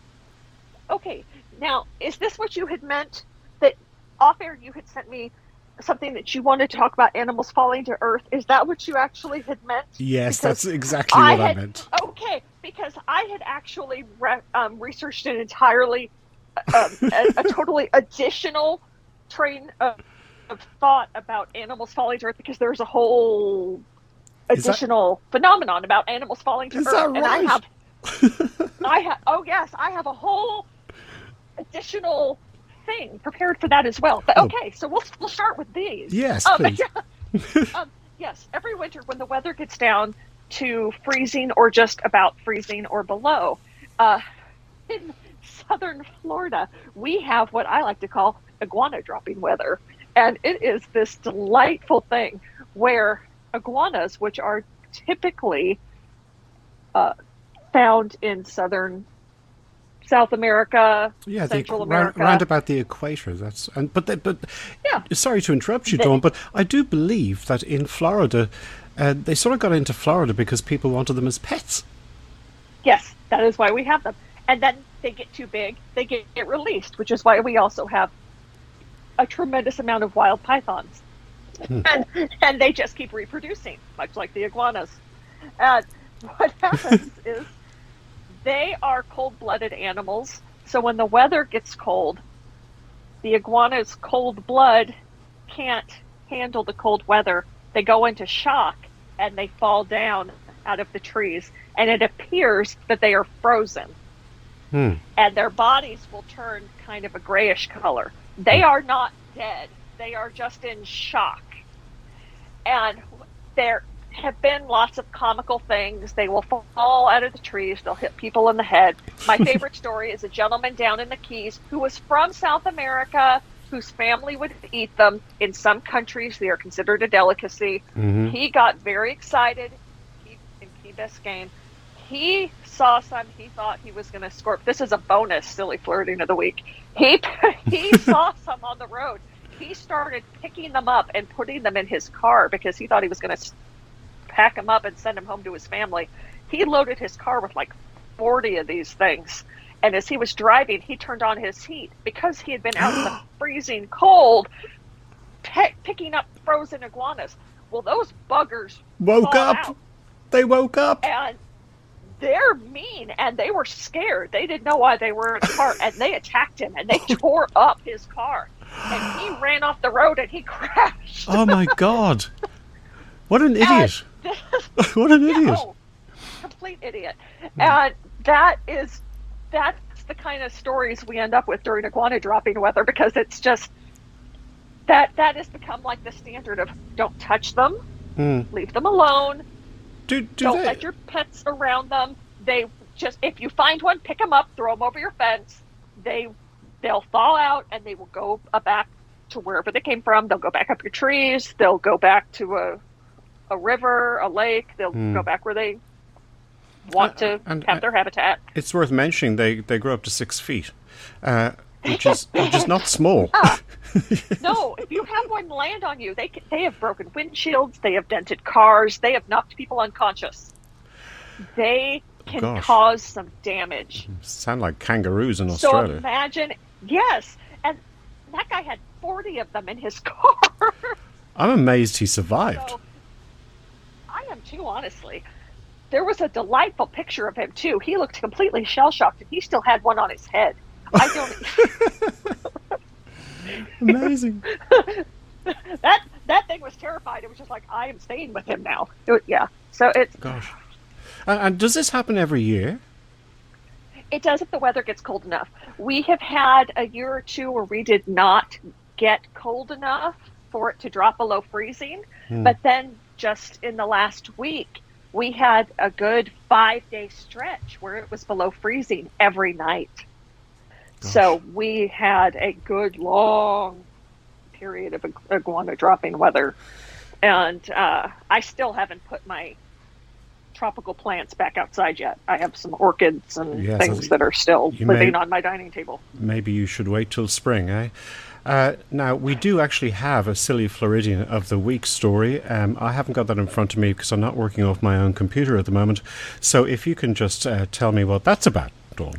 okay. Now, is this what you had meant? That off air you had sent me something that you wanted to talk about animals falling to earth. Is that what you actually had meant? Yes, Because that's exactly what I had, meant. Okay, because I had actually re- um, researched an entirely, um, a, a totally additional train of, of thought about animals falling to earth, because there's a whole Is that- additional phenomenon about animals falling to Is earth. that And I right? have, I have, oh yes, I have a whole additional thing prepared for that as well. But Oh. okay, so we'll we'll start with these. Yes, Um, please. um, yes, every winter when the weather gets down to freezing or just about freezing or below, uh, in southern Florida, we have what I like to call iguana dropping weather. And it is this delightful thing where iguanas, which are typically uh, found in southern South America, Yeah, the, Central round, America. round about the equator. That's and but they, but Yeah. sorry to interrupt you, They- Dawn, but I do believe that in Florida, uh, they sort of got into Florida because people wanted them as pets. Yes, that is why we have them. And then they get too big, they get, get released, which is why we also have a tremendous amount of wild pythons. And, and they just keep reproducing, much like the iguanas. And what happens is they are cold-blooded animals, so when the weather gets cold, the iguana's cold blood can't handle the cold weather. They go into shock, and they fall down out of the trees, and it appears that they are frozen. Hmm. And their bodies will turn kind of a grayish color. They are not dead. They are just in shock. And there have been lots of comical things. They will fall out of the trees. They'll hit people in the head. My favorite story is a gentleman down in the Keys who was from South America, whose family would eat them. In some countries, they are considered a delicacy. Mhm. He got very excited in Key Biscayne. He saw some. He thought he was going to scorp. This is a bonus silly flirting of the week. He he saw some on the road. He started picking them up and putting them in his car because he thought he was going to pack them up and send them home to his family. He loaded his car with like forty of these things. And as he was driving, he turned on his heat because he had been out in the freezing cold pe- picking up frozen iguanas. Well, those buggers Woke fall up. out, They woke up. and they're mean, and they were scared. They didn't know why they were in the car, and they attacked him, and they tore up his car. And he ran off the road, and he crashed. Oh my God! What an idiot! What an idiot! No, complete idiot. And that is that's the kind of stories we end up with during iguana dropping weather, because it's just that that has become like the standard of don't touch them, Mm. leave them alone, Do do don't they? let your pets around them. They just, if you find one, pick them up, throw them over your fence. They they'll fall out and they will go uh, back to wherever they came from. They'll go back up your trees. They'll go back to a a river, a lake. They'll Hmm. go back where they want to Uh, and- have their habitat. It's worth mentioning they they grow up to six feet, uh, which is which is not small. No, if you have one land on you, they can, they have broken windshields, they have dented cars, they have knocked people unconscious. They can Gosh. cause some damage. Sound like kangaroos in So Australia. imagine, yes, and that guy had forty of them in his car. I'm amazed he survived. So, I am too, honestly. There was a delightful picture of him, too. He looked completely shell-shocked, and he still had one on his head. I don't... Amazing. that that thing was terrified. It was just like, I am staying with him now. It was, yeah. So it's... Gosh. And, and does this happen every year? It does if the weather gets cold enough. We have had a year or two where we did not get cold enough for it to drop below freezing. Hmm. But then just in the last week, we had a good five-day stretch where it was below freezing every night. Gosh. So we had a good long period of iguana dropping weather. And uh, I still haven't put my tropical plants back outside yet. I have some orchids and yes, things that are still living may, on my dining table. Maybe you should wait till spring, eh? Uh, now, we do actually have a Silly Floridian of the Week story. Um, I haven't got that in front of me because I'm not working off my own computer at the moment. So if you can just uh, tell me what that's about, Dawn.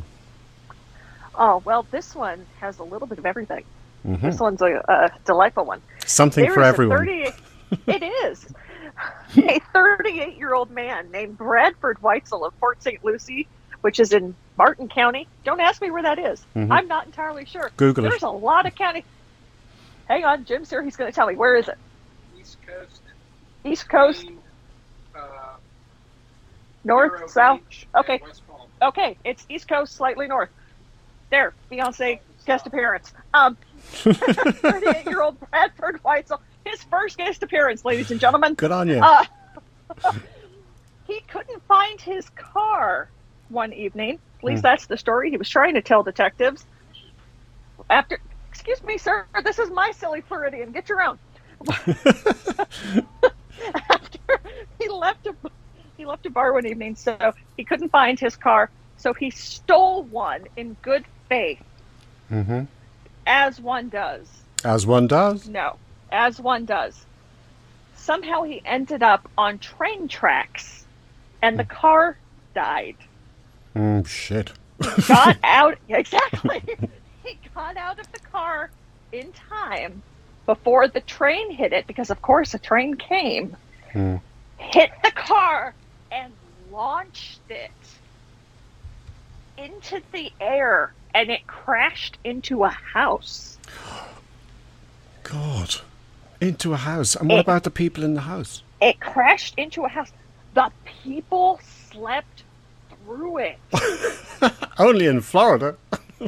Oh, well, this one has a little bit of everything. Mm-hmm. This one's a, a delightful one. Something there for everyone. thirty It is. A thirty-eight-year-old man named Bradford Weitzel of Port Saint Lucie, which is in Martin County. Don't ask me where that is. Mm-hmm. I'm not entirely sure. Google There's it. There's a lot of county. Hang on, Jim's here. He's going to tell me. Where is it? East Coast. East Coast. Between, uh, north, Vero south. Beach okay. West Palm. Okay, it's East Coast, slightly north. There, Beyonce guest appearance. Um, thirty-eight-year-old Bradford Weitzel. His first guest appearance, ladies and gentlemen. Good on you. Uh, he couldn't find his car one evening. At least mm. that's the story he was trying to tell detectives. After, excuse me, sir, this is my Silly Floridian. Get your own. After he left a he left a bar one evening, so he couldn't find his car. So he stole one in good faith, mm-hmm. as one does. As one does. No. As one does. Somehow he ended up on train tracks, and the car died. Mm, shit. He got out, exactly. He got out of the car in time before the train hit it, because of course a train came, mm. hit the car, and launched it into the air, and it crashed into a house. God. Into a house. And what it, about the people in the house? It crashed into a house. The people slept through it. Only in Florida.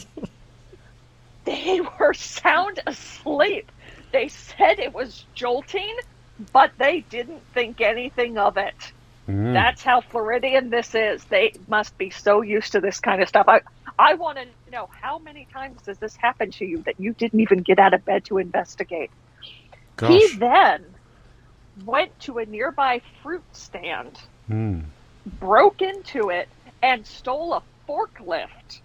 They were sound asleep. They said it was jolting, but they didn't think anything of it. Mm. That's how Floridian this is. They must be so used to this kind of stuff. I, I want to know, how many times has this happened to you that you didn't even get out of bed to investigate? Gosh. He then went to a nearby fruit stand, mm. broke into it, and stole a forklift.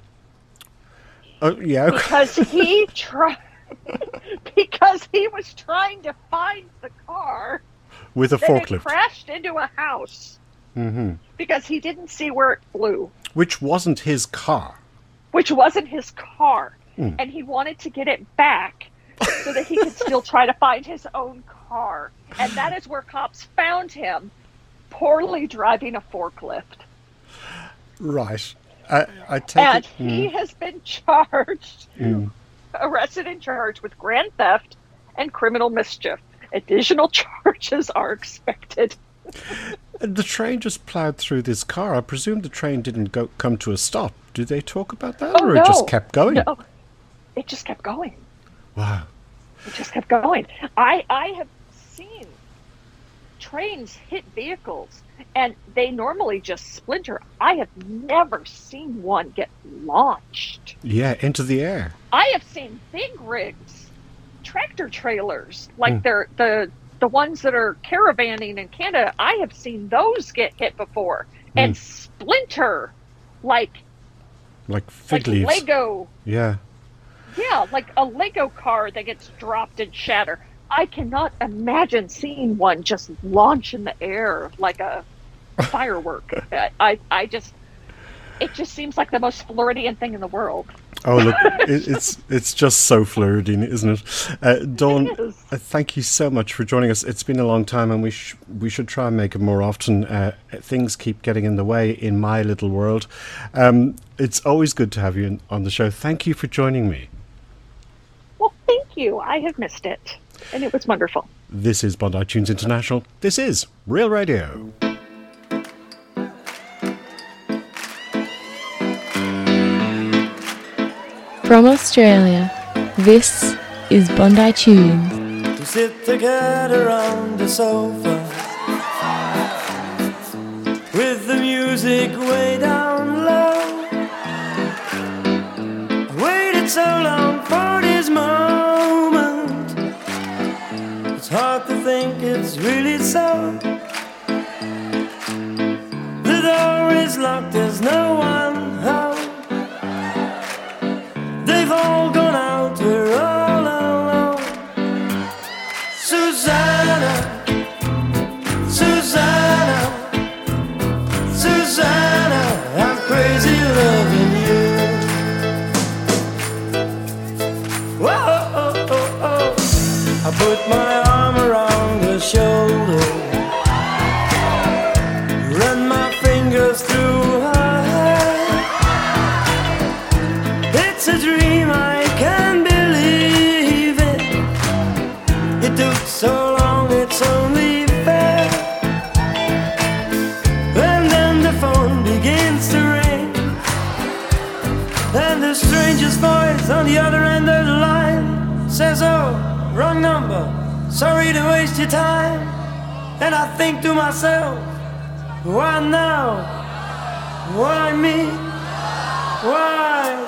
Oh, yeah. Because he tried. Because he was trying to find the car with a forklift. It crashed into a house. Mm-hmm. Because he didn't see where it flew. Which wasn't his car. Which wasn't his car. Mm. And he wanted to get it back so that he could still try to find his own car. And that is where cops found him, poorly driving a forklift. Right. I, I take and it, he mm. has been charged, mm. arrested and charged with grand theft and criminal mischief. Additional charges are expected. The train just plowed through this car. I presume the train didn't go come to a stop. Did they talk about that, oh, or no. it just kept going? No, it just kept going. Wow. It just kept going. I, I have seen trains hit vehicles, and they normally just splinter. I have never seen one get launched. Yeah, into the air. I have seen big rigs, tractor trailers, like mm. they're the the ones that are caravanning in Canada. I have seen those get hit before mm. and splinter like like fig like leaves. Lego. Yeah. Yeah, like a Lego car that gets dropped and shatter. I cannot imagine seeing one just launch in the air like a firework. I, I just, it just seems like the most Floridian thing in the world. Oh, look, it, it's it's just so Floridian, isn't it? Uh, Dawn, It is. uh, thank you so much for joining us. It's been a long time, and we sh- we should try and make it more often. Uh, things keep getting in the way in my little world. Um, it's always good to have you in, on the show. Thank you for joining me. Well, thank you. I have missed it, and it was wonderful. This is Bondi Tunes International. This is Real Radio. From Australia, this is Bondi Tunes. To sit together on the sofa with the music way down low. I waited so long for this moment. It's hard to think it's really so. The door is locked, there's no one home. They've all gone out, we're all alone. Susanna, Susanna, Susanna, I'm crazy loving you. Whoa, oh, oh, oh. I put my arm around her shoulder, run my fingers through her hair. It's a dream, I can't believe it. It took so long, it's only fair. And then the phone begins to ring, and the stranger's voice on the other end of the line says, oh, wrong number, sorry to waste your time. And I think to myself, why now? Why me? Why?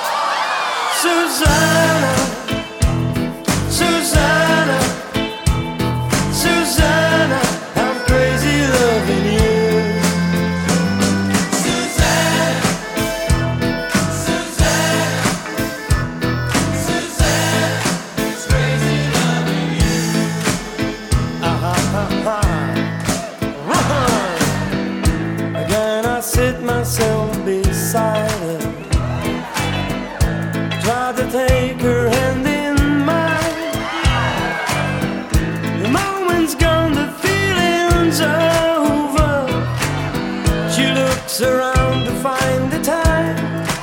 Susanna, Susanna, Susanna, I'm crazy loving you. Susanna, Susanna, Susanna, it's crazy loving you. Ah-ha-ha-ha. Again I sit myself beside her, try to take her hand in mine. The moment's gone, the feeling's over. She looks around to find the time.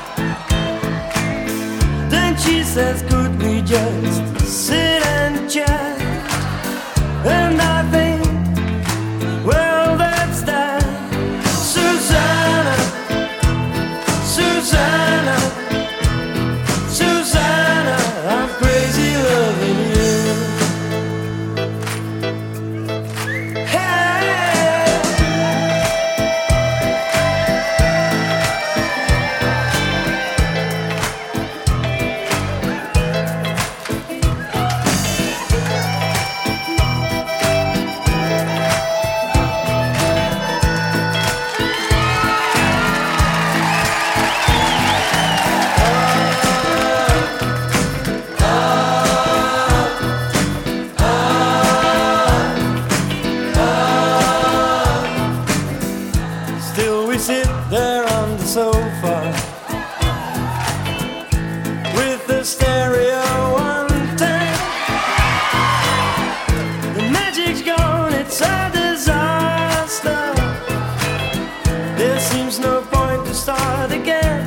Then she says, could we just sit and chat? And I think, well, that's that. Susanna, Susanna, Susanna, I'm crazy loving you. Hey. Still we sit there on the sofa with the stereo on ten. The magic's gone, it's a disaster. There seems no point to start again.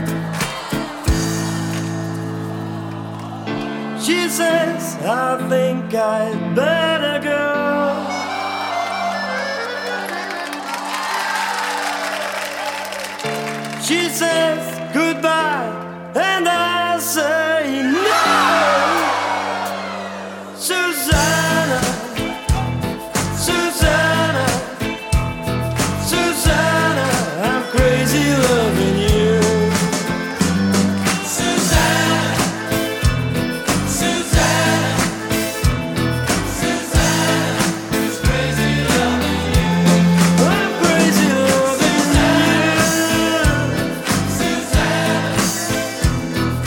She says, I think I'd better go. She says goodbye, and I say no. Susanna, Susanna, Susanna, I'm crazy loving you. Susanna, Susanna, Susanna, it's crazy loving you. I'm crazy loving you. Susanna,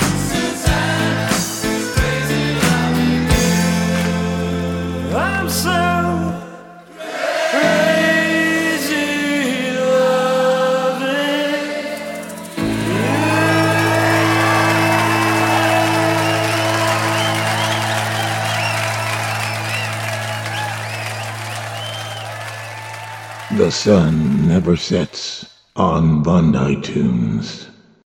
sun never sets on Bondi Tunes.